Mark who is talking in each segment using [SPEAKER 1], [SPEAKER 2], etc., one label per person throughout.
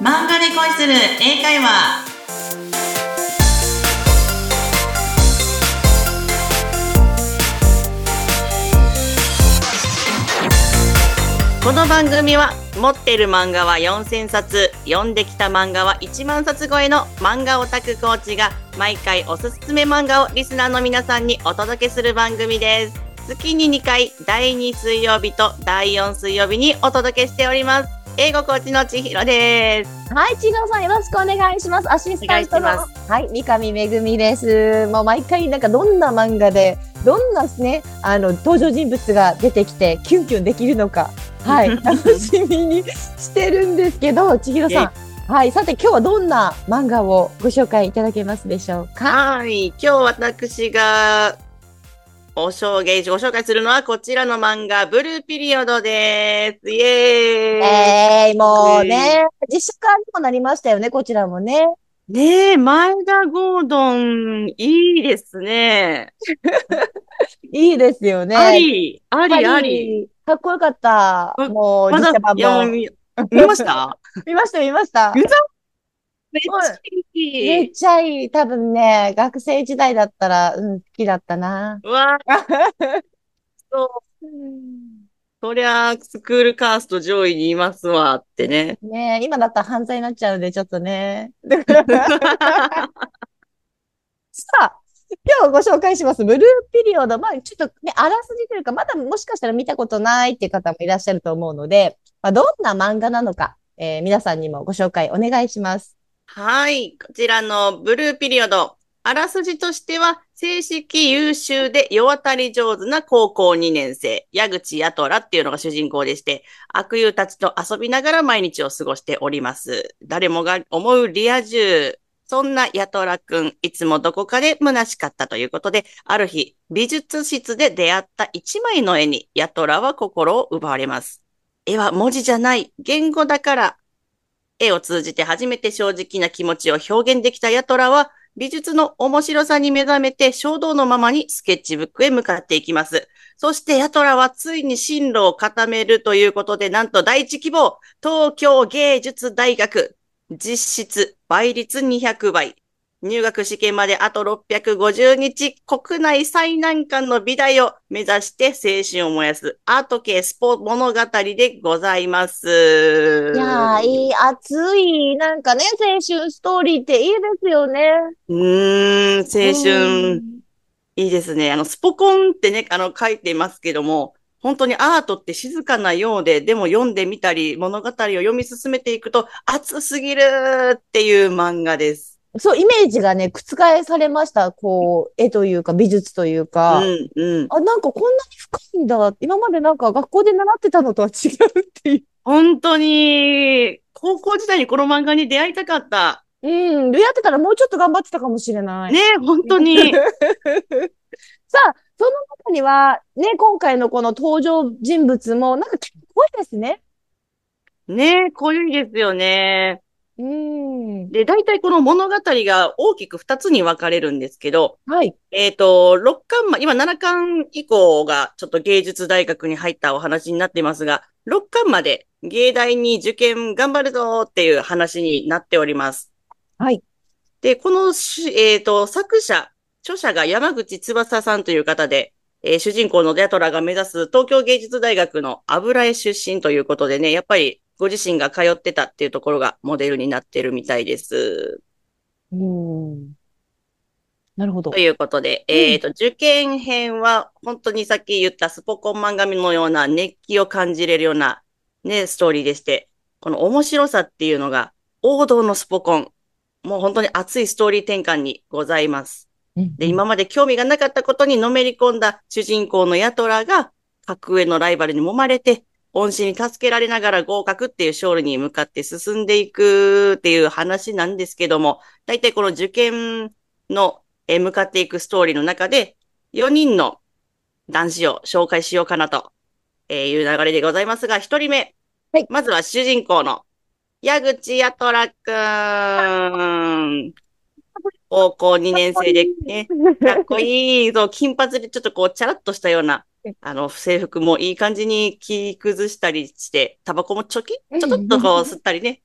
[SPEAKER 1] 漫画で恋する英会話。この番組は持っている漫画は4000冊、読んできた漫画は1万冊超えの漫画オタクコーチが毎回おすすめ漫画をリスナーの皆さんにお届けする番組です。月に2回、第2水曜日と第4水曜日にお届けしております。英語コーチの千尋です。
[SPEAKER 2] はい、千尋さんよろしくお願いします。アシスタントの、はい、三上めぐみです。もう毎回なんかどんな漫画で、どんなね、登場人物が出てきてキュンキュンできるのか、はい、楽しみにしてるんですけど、千尋さん。はい。さて、今日はどんな漫画をご紹介いただけますでしょうか？
[SPEAKER 1] はい。今日私がご紹介するのはこちらの漫画、ブルーピリオドです。イエーイ。
[SPEAKER 2] もうね、実写化にもなりましたよね、こちらもね。
[SPEAKER 1] ねえ、前田ゴードン、いいですね。
[SPEAKER 2] いいですよね。
[SPEAKER 1] あり。
[SPEAKER 2] かっこよかった。もう、
[SPEAKER 1] まだ、
[SPEAKER 2] 実写版も。
[SPEAKER 1] 見ました
[SPEAKER 2] 見ました、見ました。
[SPEAKER 1] めっちゃいい。
[SPEAKER 2] めっちゃいい。多分ね、学生時代だったら、好きだったな。
[SPEAKER 1] うわそう。そりゃ、スクールカースト上位にいますわってね。
[SPEAKER 2] ね、今だったら犯罪になっちゃうんで、ちょっとね。さあ、今日ご紹介します、ブルーピリオド。まあ、ちょっとね、あらすじというか、まだもしかしたら見たことないっていう方もいらっしゃると思うので、まあ、どんな漫画なのか、皆さんにもご紹介お願いします。
[SPEAKER 1] はい。こちらのブルーピリオド。あらすじとしては、成績優秀で世渡り上手な高校2年生、矢口八虎っていうのが主人公でして、悪友たちと遊びながら毎日を過ごしております。誰もが思うリア充。そんな八虎くん、いつもどこかで虚しかったということで、ある日、美術室で出会った一枚の絵に、八虎は心を奪われます。絵は文字じゃない、言語だから。絵を通じて初めて正直な気持ちを表現できたヤトラは、美術の面白さに目覚めて衝動のままにスケッチブックへ向かっていきます。そしてヤトラはついに進路を固めるということで、なんと第一希望、東京芸術大学、実質倍率200倍。入学試験まであと650日、国内最難関の美大を目指して青春を燃やすアート系スポ物語でございます。
[SPEAKER 2] いやー、いい、熱い、なんかね、青春ストーリーっていいですよね。
[SPEAKER 1] 青春、いいですね。スポコンってね、書いてますけども、本当にアートって静かなようで、でも読んでみたり、物語を読み進めていくと、熱すぎるっていう漫画です。
[SPEAKER 2] そう、イメージがね、覆されました。こう、絵というか、美術というか。あ、なんかこんなに深いんだ。今までなんか学校で習ってたのとは違うっていう。
[SPEAKER 1] 本当に、高校時代にこの漫画に出会いたかった。
[SPEAKER 2] 出会ってたらもうちょっと頑張ってたかもしれない。
[SPEAKER 1] ね、本当に。
[SPEAKER 2] さあ、その中には、ね、今回のこの登場人物も、なんか結構濃いですね。
[SPEAKER 1] ね、濃いですよね。
[SPEAKER 2] うん。
[SPEAKER 1] で、大体この物語が大きく2つに分かれるんですけど、
[SPEAKER 2] はい。
[SPEAKER 1] 6巻今7巻以降がちょっと芸術大学に入ったお話になっていますが、6巻まで芸大に受験頑張るぞっていう話になっております。
[SPEAKER 2] はい。
[SPEAKER 1] で、この著者が山口翼さんという方で、主人公のデアトラが目指す東京芸術大学の油絵出身ということでね、やっぱりご自身が通ってたっていうところがモデルになってるみたいです。
[SPEAKER 2] うん。なるほど。
[SPEAKER 1] ということで、受験編は本当にさっき言ったスポコン漫画のような熱気を感じれるようなね、ストーリーでして、この面白さっていうのが王道のスポコン、もう本当に熱いストーリー転換にございます。で、今まで興味がなかったことにのめり込んだ主人公のヤトラが格上のライバルに揉まれて、恩師に助けられながら合格っていう勝利に向かって進んでいくっていう話なんですけども、大体この受験の向かっていくストーリーの中で、4人の男子を紹介しようかなという流れでございますが、1人目。
[SPEAKER 2] はい。
[SPEAKER 1] まずは主人公の矢口八虎くん。高校2年生でね、かっこいい、そう、金髪でちょっとこう、チャラッとしたような、制服もいい感じに着崩したりして、タバコもちょっとこう吸ったりね、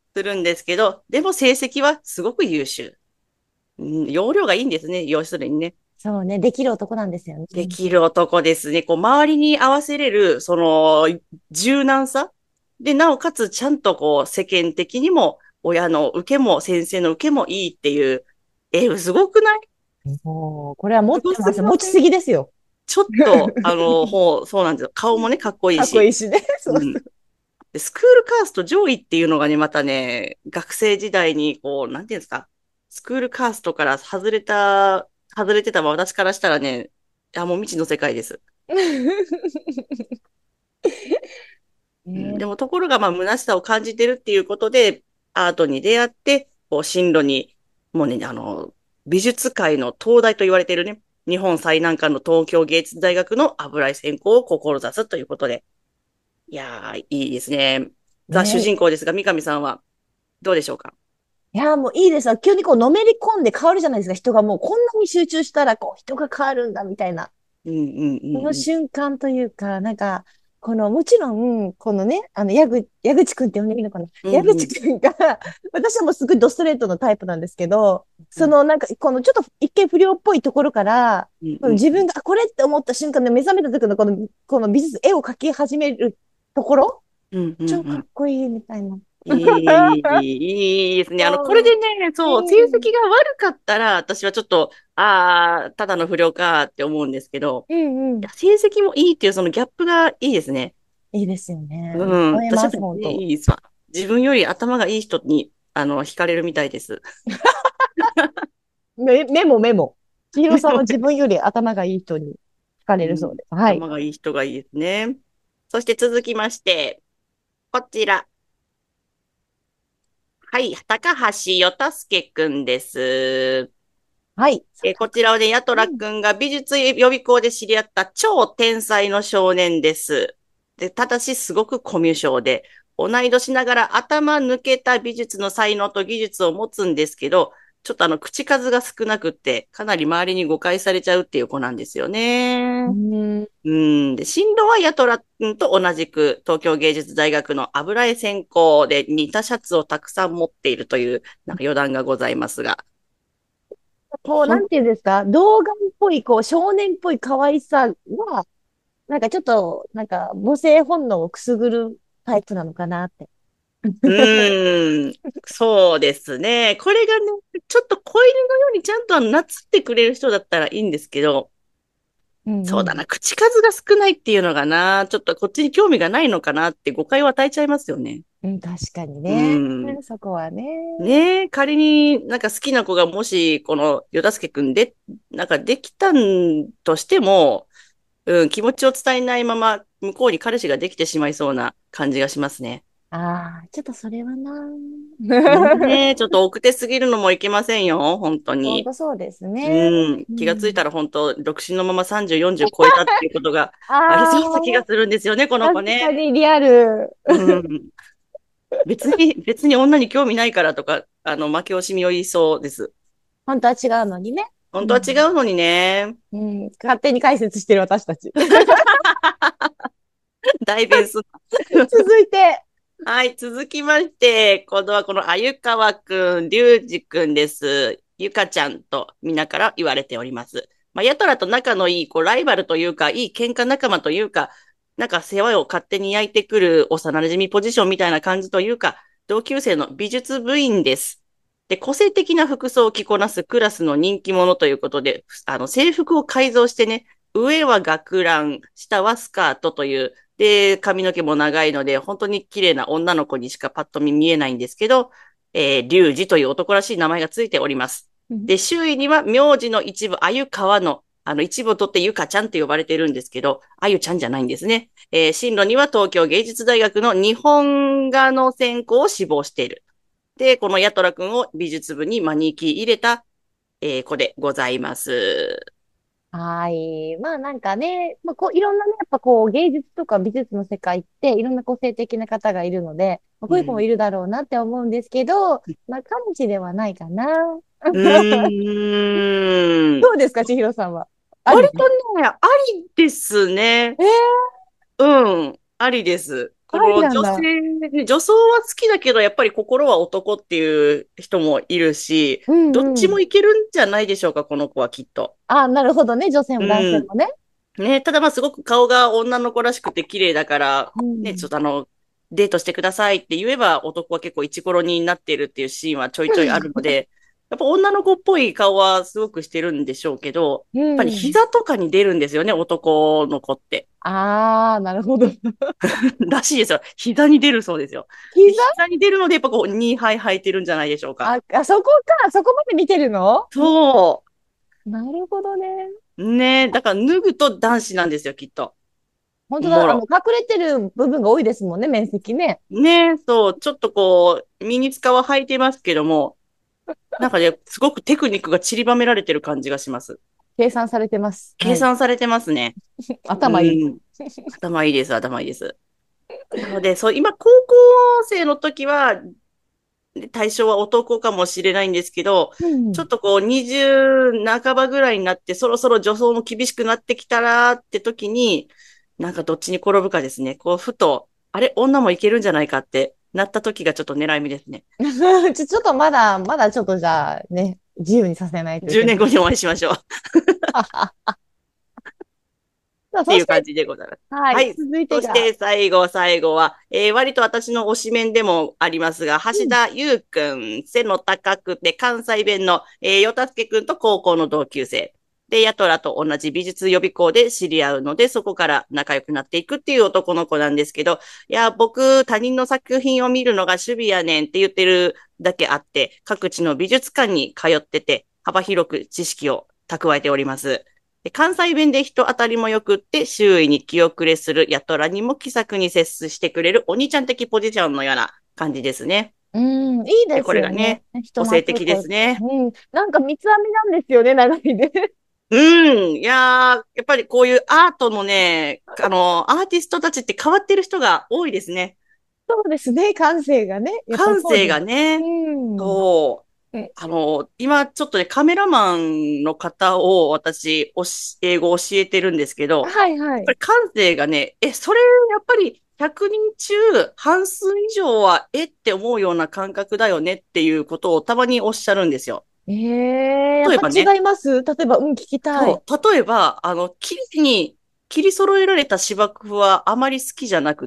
[SPEAKER 1] するんですけど、でも成績はすごく優秀。容量がいいんですね、要するにね。
[SPEAKER 2] そうね、できる男なんですよね。
[SPEAKER 1] できる男ですね。こう、周りに合わせれる、その、柔軟さ。で、なおかつ、ちゃんとこう、世間的にも、親の受けも、先生の受けもいいっていう。すごくない？
[SPEAKER 2] もう、これは持
[SPEAKER 1] すごす
[SPEAKER 2] ってますよ。持ち
[SPEAKER 1] ぎません？
[SPEAKER 2] すぎですよ。
[SPEAKER 1] ちょっと、そうなんですよ。顔もね、かっこいい
[SPEAKER 2] かっこい
[SPEAKER 1] し。
[SPEAKER 2] いしね。そうそ
[SPEAKER 1] うん。で、スクールカースト上位っていうのがね、またね、学生時代に、こう、なんていうんですか、スクールカーストから外れてた私からしたらね、もう未知の世界です。
[SPEAKER 2] う。ね、
[SPEAKER 1] うん、でも、ところが、まあ、虚しさを感じてるっていうことで、アートに出会って、こう、進路に、もうね、美術界の東大と言われているね、日本最難関の東京芸術大学の油絵専攻を志すということで、いやー、いいですね。ザ・主
[SPEAKER 2] ね、
[SPEAKER 1] 人公ですが、三上さんはどうでしょうか？
[SPEAKER 2] いや、もういいですよ。急にこう、のめり込んで変わるじゃないですか。人がもう、こんなに集中したら、こう、人が変わるんだ、みたいな。
[SPEAKER 1] うんうんう
[SPEAKER 2] その
[SPEAKER 1] んうん。
[SPEAKER 2] 瞬間というか、もちろん、このね、矢口くんって呼んでいいのかな。矢口
[SPEAKER 1] うんうん。
[SPEAKER 2] くんが私はもうすごいドストレートのタイプなんですけど、
[SPEAKER 1] うん
[SPEAKER 2] このちょっと一見不良っぽいところから、
[SPEAKER 1] うん
[SPEAKER 2] この
[SPEAKER 1] うんうん。
[SPEAKER 2] 自分がこれって思った瞬間で目覚めた時のこの美術、絵を描き始めるところ、
[SPEAKER 1] うんうん
[SPEAKER 2] 超かっ
[SPEAKER 1] うん。
[SPEAKER 2] こいいみたいな。
[SPEAKER 1] いいですね。これ
[SPEAKER 2] そう、
[SPEAKER 1] でね、そう、成
[SPEAKER 2] うん、
[SPEAKER 1] 績が悪かったら、私はちょっと、ただの不良かって思うんですけど、
[SPEAKER 2] うんうん。
[SPEAKER 1] いや、成績もいいっていうそのギャップがいいですね。
[SPEAKER 2] いいですよね。
[SPEAKER 1] うん。
[SPEAKER 2] 思います、
[SPEAKER 1] 私やっぱね、
[SPEAKER 2] 本当。
[SPEAKER 1] いいですわ。自分より頭がいい人に、惹かれるみたいです。
[SPEAKER 2] メモメモ。千尋さんは自分より頭がいい人に惹か
[SPEAKER 1] うん。
[SPEAKER 2] れるそうです。はい。
[SPEAKER 1] 頭がいい人がいいですね。そして続きまして、こちら。はい、高橋よたすけくんです。
[SPEAKER 2] はい。
[SPEAKER 1] こちらはね、ヤト
[SPEAKER 2] うん。
[SPEAKER 1] ラくんが美術予備校で知り合った超天才の少年です。で、ただしすごくコミュ障で、同い年ながら頭抜けた美術の才能と技術を持つんですけど、ちょっと口数が少なくって、かなり周りに誤解されちゃうっていう子なんですよ
[SPEAKER 2] う
[SPEAKER 1] ね。
[SPEAKER 2] ん。
[SPEAKER 1] うん。で、進路はヤトラ君と同じく東京芸術大学の油絵専攻で似たシャツをたくさん持っているという、なんか余談がございますが。
[SPEAKER 2] こう、
[SPEAKER 1] ほん、
[SPEAKER 2] なんていうんですか、童顔っぽい、こう、少年っぽい可愛さは、ちょっと、母性本能をくすぐるタイプなのかなって。
[SPEAKER 1] うーん。そうですね。これがね、ちょっと子犬のようにちゃんと懐ってくれる人だったらいいんですけど、
[SPEAKER 2] うんうん。
[SPEAKER 1] そうだな、口数が少ないっていうのがな、ちょっとこっちに興味がないのかなって誤解を与えちゃいますよね。
[SPEAKER 2] うん、確かに
[SPEAKER 1] う
[SPEAKER 2] ね。
[SPEAKER 1] ーん。
[SPEAKER 2] そこはね。
[SPEAKER 1] ねえ、仮になんか好きな子がもし、このヨダスケくんで、なんかできたんとしても、うん、気持ちを伝えないまま、向こうに彼氏ができてしまいそうな感じがしますね。
[SPEAKER 2] ああ、ちょっとそれはな。
[SPEAKER 1] ねえ、ちょっと奥手すぎるのもいけませんよ、本当に。
[SPEAKER 2] 本当そうですね。
[SPEAKER 1] うん、気がつい
[SPEAKER 2] うん。
[SPEAKER 1] たら本当、独身のまま30、40超えたっていうことがあり
[SPEAKER 2] あ
[SPEAKER 1] そうな気が
[SPEAKER 2] あ、
[SPEAKER 1] するんですよね、この子
[SPEAKER 2] 確か
[SPEAKER 1] ね。
[SPEAKER 2] にリアル。
[SPEAKER 1] うん。別に女に興味ないからとか、負け惜しみを言いそうです。
[SPEAKER 2] 本当は違うのにね。
[SPEAKER 1] 本当は違
[SPEAKER 2] うん。
[SPEAKER 1] うのにね。
[SPEAKER 2] うん。勝手に解説してる私たち。
[SPEAKER 1] 代弁す。
[SPEAKER 2] 続いて、
[SPEAKER 1] はい、続きまして、今度はこのあゆかわくん、りゅうじくんです。ゆかちゃんとみんなから言われております。まあ、やたらと仲のいい、ライバルというか、いい喧嘩仲間というか、なんか世話を勝手に焼いてくる幼馴染ポジションみたいな感じというか、同級生の美術部員です。で、個性的な服装を着こなすクラスの人気者ということで、制服を改造してね、上は学ラン、下はスカートという、で、髪の毛も長いので、本当に綺麗な女の子にしかパッと見見えないんですけど、リュウジという男らしい名前がついております。で、周囲には名字の一部、あゆかわの、一部を取ってゆかちゃんって呼ばれているんですけど、あゆちゃんじゃないんですね。進路には東京芸術大学の日本画の専攻を志望している。で、このヤトラ君を美術部に招き入れた、子でございます。
[SPEAKER 2] はい。いろんなね、やっぱこう、芸術とか美術の世界って、いろんな個性的な方がいるので、こういう子も
[SPEAKER 1] うん。
[SPEAKER 2] いるだろうなって思うんですけど、彼氏ではないかな。
[SPEAKER 1] うーん。
[SPEAKER 2] どうですか、千尋さんは。あり？
[SPEAKER 1] 割とね、ありですね。
[SPEAKER 2] えー、
[SPEAKER 1] うん。ありです。 こ
[SPEAKER 2] あり
[SPEAKER 1] の女
[SPEAKER 2] なんだ。
[SPEAKER 1] 性、女装は好きだけど、やっぱり心は男っていう人もいるし、
[SPEAKER 2] うん
[SPEAKER 1] どっち
[SPEAKER 2] うん。
[SPEAKER 1] もいけるんじゃないでしょうか、この子はきっと。
[SPEAKER 2] あ、なるほどね。女性も男
[SPEAKER 1] うん。
[SPEAKER 2] 性もね。
[SPEAKER 1] ね、ただまあすごく顔が女の子らしくて綺麗だから、ね、ちょっ
[SPEAKER 2] うん。
[SPEAKER 1] とデートしてくださいって言えば男は結構イチコロになっているっていうシーンはちょいちょいあるので、やっぱ女の子っぽい顔はすごくしてるんでしょうけど、
[SPEAKER 2] う
[SPEAKER 1] やっぱり
[SPEAKER 2] ん。
[SPEAKER 1] 膝とかに出るんですよね、男の子って。
[SPEAKER 2] ああ、なるほど。
[SPEAKER 1] らしいですよ。膝に出るそうですよ。で
[SPEAKER 2] 膝
[SPEAKER 1] 膝に出るので、やっぱこう、ニーハイ履いてるんじゃないでしょうか。
[SPEAKER 2] そこか。そこまで見てるの？
[SPEAKER 1] そ
[SPEAKER 2] なるほどね。
[SPEAKER 1] う。ねだから脱ぐと男子なんですよ、きっと。
[SPEAKER 2] 本当だ。
[SPEAKER 1] もろ。
[SPEAKER 2] 隠れてる部分が多いですもんね、面積ね。
[SPEAKER 1] そう、ちょっとこう、ミニスカは履いてますけども、なんかね、すごくテクニックが散りばめられてる感じがします。
[SPEAKER 2] 計算されてます。はい。
[SPEAKER 1] 計算されてますね。う
[SPEAKER 2] 頭いい。
[SPEAKER 1] ん。頭いいです、頭いいです。なので、そう、今、高校生の時は、対象は男かもしれないんですけど、
[SPEAKER 2] うん。
[SPEAKER 1] ちょっとこう、20半ばぐらいになって、そろそろ女装も厳しくなってきたらって時に、なんかどっちに転ぶかですね。こう、ふと、あれ、女もいけるんじゃないかってなった時がちょっと狙い目ですね。
[SPEAKER 2] ちょっとまだちょっとじゃあね、自由にさせないとい
[SPEAKER 1] 10
[SPEAKER 2] けない。
[SPEAKER 1] 年後にお会いしましょう。っ
[SPEAKER 2] そして、
[SPEAKER 1] ていう感じでございます。
[SPEAKER 2] はい、
[SPEAKER 1] はい。
[SPEAKER 2] 続いてが、
[SPEAKER 1] そして最後は、割と私の推しメンでもありますが、橋
[SPEAKER 2] うん、
[SPEAKER 1] 田優くん、背の高くて関西弁の、与田助くんと高校の同級生。で、ヤトラと同じ美術予備校で知り合うので、そこから仲良くなっていくっていう男の子なんですけど、いや、僕、他人の作品を見るのが趣味やねんって言ってるだけあって、各地の美術館に通ってて、幅広く知識を蓄えております。で関西弁で人当たりも良くって、周囲に気遅れするやとらにも気さくに接してくれるお兄ちゃん的ポジションのような感じですね。
[SPEAKER 2] うん、いい
[SPEAKER 1] で、
[SPEAKER 2] ですよね。
[SPEAKER 1] これがね、
[SPEAKER 2] 人
[SPEAKER 1] 個性的で
[SPEAKER 2] 懐っこい。
[SPEAKER 1] すね。
[SPEAKER 2] うん、なんか三つ編みなんですよね、長いで。
[SPEAKER 1] うん。いやー、やっぱりこういうアートのね、アーティストたちって変わってる人が多いですね。
[SPEAKER 2] そうですね、感性がね。やっぱ
[SPEAKER 1] 感性
[SPEAKER 2] そうです。
[SPEAKER 1] がね。
[SPEAKER 2] うん。
[SPEAKER 1] そう。
[SPEAKER 2] え
[SPEAKER 1] 今ちょっとね、カメラマンの方を私、英語を教えてるんですけど、
[SPEAKER 2] はいはい。
[SPEAKER 1] やっぱり感性がね、それやっぱり100人中半数以上は、って思うような感覚だよねっていうことをたまにおっしゃるんですよ。
[SPEAKER 2] やっぱ
[SPEAKER 1] 例えばね、
[SPEAKER 2] 違います？例えば、うん、聞きたい。
[SPEAKER 1] 例えば、綺麗に切り揃えられた芝生はあまり好きじゃなくって、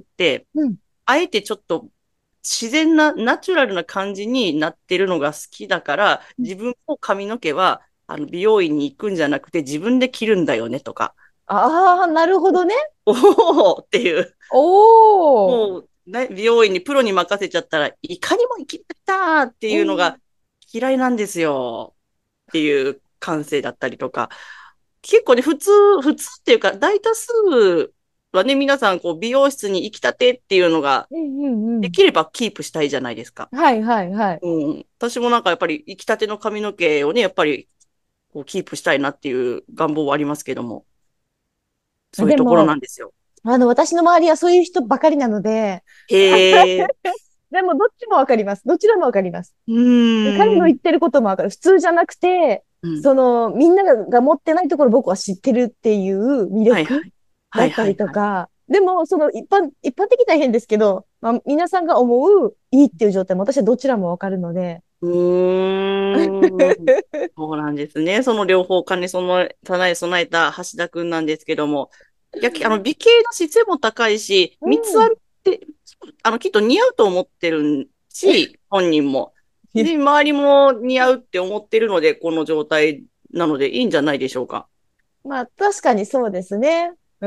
[SPEAKER 2] うん。
[SPEAKER 1] あえてちょっと自然な、ナチュラルな感じになってるのが好きだから、自分も髪の毛は、美容院に行くんじゃなくて自分で切るんだよねとか、
[SPEAKER 2] ああ、なるほどね。
[SPEAKER 1] おおっていう、
[SPEAKER 2] おー。
[SPEAKER 1] もう、ね、美容院にプロに任せちゃったらいかにも生きたって
[SPEAKER 2] うん。
[SPEAKER 1] いうのが嫌いなんですよっていう感性だったりとか、結構ね、普通っていうか、大多数はね、皆さん、こう、美容室に行きたてっていうのが、
[SPEAKER 2] うんうんうん。
[SPEAKER 1] できればキープしたいじゃないですか。
[SPEAKER 2] はいはいはい。
[SPEAKER 1] うん。私もなんかやっぱり、行きたての髪の毛をね、やっぱり、こう、キープしたいなっていう願望はありますけども、そういうところな
[SPEAKER 2] でも、
[SPEAKER 1] んですよ。
[SPEAKER 2] 私の周りはそういう人ばかりなので、
[SPEAKER 1] へえ、
[SPEAKER 2] でもどっちもわかります。どちらもわかります。
[SPEAKER 1] う
[SPEAKER 2] で彼
[SPEAKER 1] ーん、
[SPEAKER 2] の言ってることもわかる。普通じゃなくて、
[SPEAKER 1] うん。
[SPEAKER 2] みんなが持ってないところ僕は知ってるっていう魅力
[SPEAKER 1] はいはい。はい
[SPEAKER 2] だったり
[SPEAKER 1] はいはい。
[SPEAKER 2] とか、でも、一般的大変ですけど、まあ、皆さんが思ういいっていう状態も私はどちらもわかるので。
[SPEAKER 1] うーん。そうなんですね。その両方兼ね備えた橋田くんなんですけども。いや、美形の姿勢も高いし、三つ
[SPEAKER 2] うん。
[SPEAKER 1] 編みって、きっと似合うと思ってるし、本人も。で、周りも似合うって思ってるので、この状態なのでいいんじゃないでしょうか。
[SPEAKER 2] まあ、確かにそうですね。うん。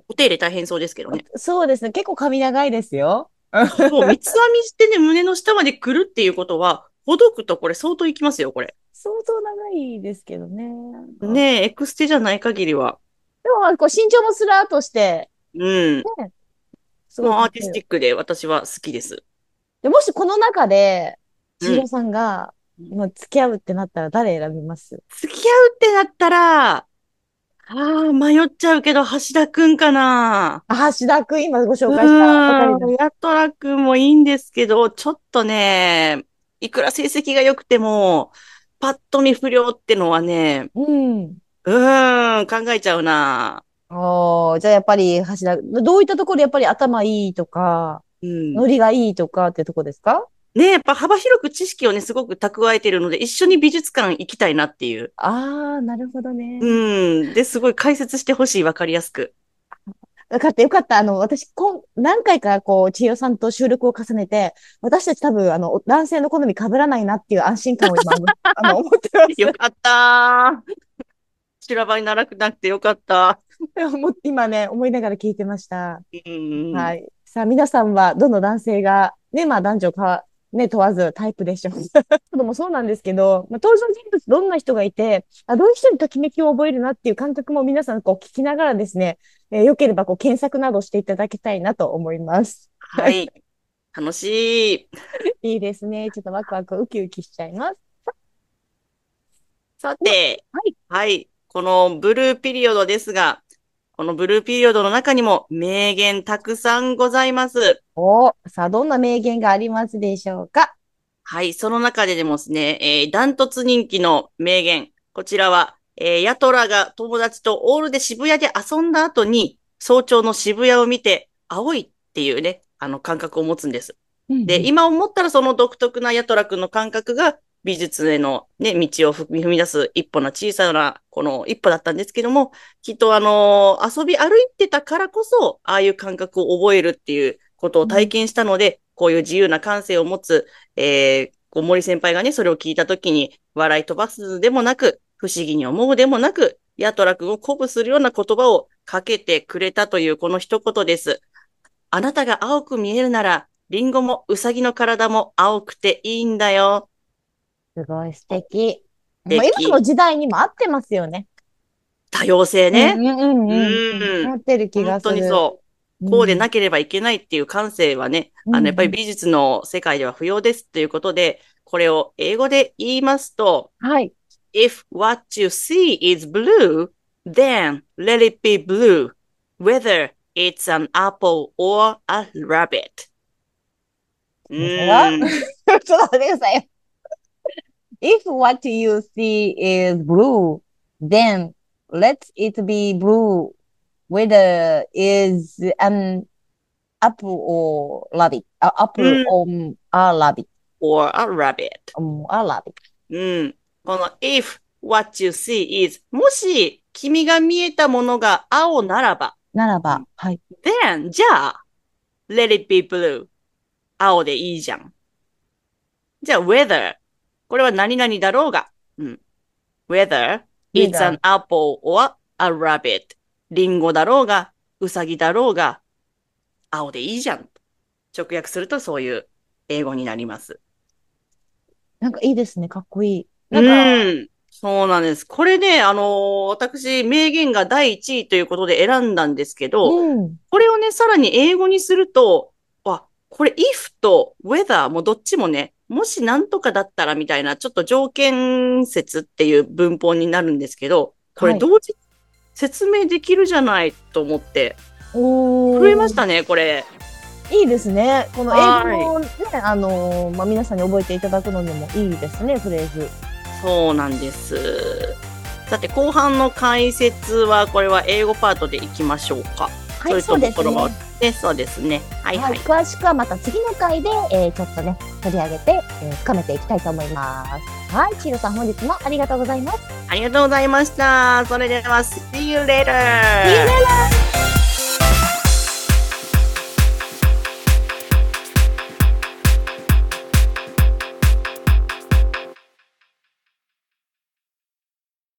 [SPEAKER 1] お手入れ大変そうですけどね。
[SPEAKER 2] そうですね。結構髪長いですよ。
[SPEAKER 1] そう、三つ編みしてね、胸の下まで来るっていうことは、ほどくとこれ相当いきますよ、これ。
[SPEAKER 2] 相当長いですけどね。
[SPEAKER 1] ねえ、エクステじゃない限りは。
[SPEAKER 2] でも、まあこう身長もスラーっとして、
[SPEAKER 1] うん。
[SPEAKER 2] ね、すごい
[SPEAKER 1] もうアーティス
[SPEAKER 2] かっこいい。
[SPEAKER 1] ティックで私は好きです。
[SPEAKER 2] で、もしこの中で、
[SPEAKER 1] うん。
[SPEAKER 2] 千尋さんが、もう付き合うってなったら誰選びます？
[SPEAKER 1] 付き合うってなったら、迷っちゃうけど、橋田くんかな。
[SPEAKER 2] 橋田くん、今ご紹
[SPEAKER 1] う
[SPEAKER 2] 介したばかりの。
[SPEAKER 1] ヤトラくんもいいんですけど、ちょっとね、いくら成績が良くても、パッと見不良ってのはね、
[SPEAKER 2] うん。
[SPEAKER 1] 考えちゃうな。
[SPEAKER 2] じゃあやっぱり柱、どういったところでやっぱり頭いいとか、
[SPEAKER 1] うん。
[SPEAKER 2] ノリがいいとかってとこですか？
[SPEAKER 1] ね、やっぱ幅広く知識をね、すごく蓄えているので、一緒に美術館行きたいなっていう。
[SPEAKER 2] ああー、なるほどね。
[SPEAKER 1] うん。で、すごい解説してほしい、わかりやすく。
[SPEAKER 2] よかった、よかった。私、何回か、千代さんと収録を重ねて、私たち多分、男性の好み被らないなっていう安心感を今、思ってます。
[SPEAKER 1] よかったー。修羅場にならなくてよかった。
[SPEAKER 2] 今ね、思いながら聞いてました。
[SPEAKER 1] うん。
[SPEAKER 2] はい。さあ、皆さんは、どの男性が、ね、まあ、男女ね、問わずタイプでしょう。でもそうなんですけど、まあ、登場人物どんな人がいて、どういう人にときめきを覚えるなっていう感覚も皆さん、聞きながらですね、よければ、検索などしていただきたいなと思います。
[SPEAKER 1] はい。楽しい。
[SPEAKER 2] いいですね。ちょっとワクワクウキウキしちゃいます。
[SPEAKER 1] さ
[SPEAKER 2] では
[SPEAKER 1] て、
[SPEAKER 2] はい。
[SPEAKER 1] はい。このブルーピリオドですが、このブルーピリオドの中にも名言たくさんございます。
[SPEAKER 2] さあ、どんな名言がありますでしょうか？
[SPEAKER 1] はい。その中でもですね、ダントツ人気の名言。こちらは、ヤトラが友達とオールで渋谷で遊んだ後に、早朝の渋谷を見て、青いっていうね、感覚を持つんです。で、
[SPEAKER 2] うんうん。
[SPEAKER 1] 今思ったらその独特なヤトラ君の感覚が美術へのね、道を踏み出す一歩の小さなこの一歩だったんですけども、きっと遊び歩いてたからこそ、ああいう感覚を覚えるっていうことを体験したので、こういう自由な感性を持つ、森先輩がね、それを聞いたときに、笑い飛ばすでもなく、不思議に思うでもなく、ヤトラ君を鼓舞するような言葉をかけてくれたというこの一言です。あなたが青く見えるなら、リンゴもウサギの体も青くていいんだよ。
[SPEAKER 2] すごい素敵。もう今の
[SPEAKER 1] 敵。
[SPEAKER 2] 時代にも合ってますよね。
[SPEAKER 1] 多様性ね。
[SPEAKER 2] うんうん
[SPEAKER 1] う
[SPEAKER 2] うんうん。
[SPEAKER 1] ーん。
[SPEAKER 2] 合ってる気
[SPEAKER 1] 本当
[SPEAKER 2] がする。
[SPEAKER 1] にそう。こうで
[SPEAKER 2] うん。
[SPEAKER 1] なければいけないっていう感性はね、
[SPEAKER 2] うんうん。
[SPEAKER 1] やっぱり美術の世界では不要ですということで、これを英語で言いますと、
[SPEAKER 2] はい。
[SPEAKER 1] If what you see is blue, then let it be blue, whether it's an apple or a rabbit. う
[SPEAKER 2] これは
[SPEAKER 1] ーん。
[SPEAKER 2] ちょっと待ってください。If what you see is blue, then let it be blue, whether is an apple or rabbit. Apple
[SPEAKER 1] うん。
[SPEAKER 2] or a rabbit.
[SPEAKER 1] or a rabbit.
[SPEAKER 2] A rabbit.
[SPEAKER 1] うん。この if what you see is もし君が見えたものが青ならば、
[SPEAKER 2] ならば、はい。
[SPEAKER 1] then じゃあ let it be blue 青でいいじゃん。じゃあ whether これは何々だろうが、うん、whether it's an
[SPEAKER 2] whether
[SPEAKER 1] apple or a rabbit リンゴだろうが、ウサギだろうが、青でいいじゃん。直訳するとそういう英語になります。
[SPEAKER 2] なんかいいですね。かっこいい。なんか、
[SPEAKER 1] うん。そうなんです。これね、私、名言が第一位ということで選んだんですけ
[SPEAKER 2] う
[SPEAKER 1] ど、
[SPEAKER 2] ん。
[SPEAKER 1] これをね、さらに英語にすると、これ if と whether もどっちもね、もしなんとかだったらみたいな、ちょっと条件説っていう文法になるんですけど、これ
[SPEAKER 2] はい。
[SPEAKER 1] 同時に説明できるじゃないと思って、震えま
[SPEAKER 2] おー。
[SPEAKER 1] したね、これ。
[SPEAKER 2] いいですね。この英語
[SPEAKER 1] はい。
[SPEAKER 2] のね、皆さんに覚えていただくのにもいいですね、フレーズ。
[SPEAKER 1] そうなんです。さて、後半の解説は、これは英語パートでいきましょうか。
[SPEAKER 2] はい、
[SPEAKER 1] それ
[SPEAKER 2] そう
[SPEAKER 1] ともこのまま。
[SPEAKER 2] ですね。
[SPEAKER 1] ね、そうですね。はい
[SPEAKER 2] はい、
[SPEAKER 1] はい。
[SPEAKER 2] 詳しくはまた次の回で、ちょっとね、取り上げて、深めていきたいと思います。はい、チーロさん本日もありがとうございます。
[SPEAKER 1] ありがとうございました。それでは、See you
[SPEAKER 2] See you
[SPEAKER 1] later!
[SPEAKER 2] later!